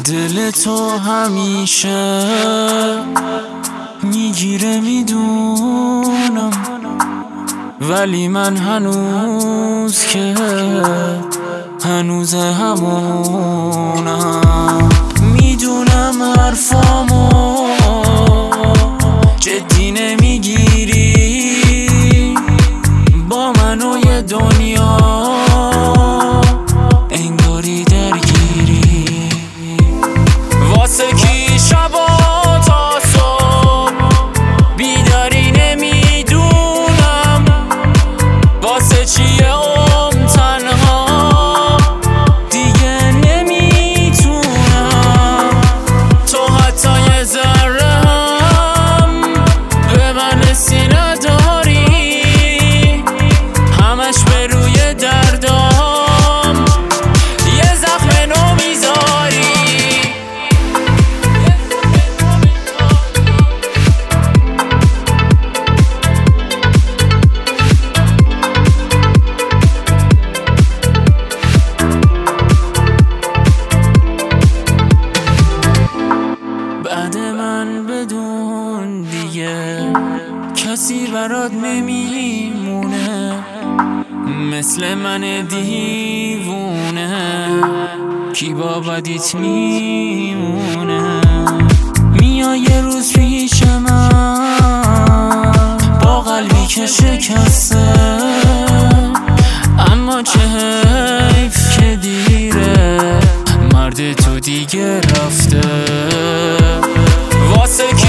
دل تو همیشه میگیره میدونم، ولی من هنوز که هنوز همونم. میدونم حرفامو جدی نمیگیری، با من و یه دنیا انگاری درگیری. واسه کی شبا تا صبح بیداری نمیدونم، واسه چیه تنها دیگه نمیتونم. تو حتی یه ذره هم به من حسی نداری، همش به روی دردام یه زخم نو میذاری. بعد من بدون دیگه کسی برات نمیمونه، مثل من دیوونه کی با بدیت میمونه. میای یه روز پیش من با قلبی که شکسته، اما چه حیف که دیره، مرد تو دیگه رفته. واسه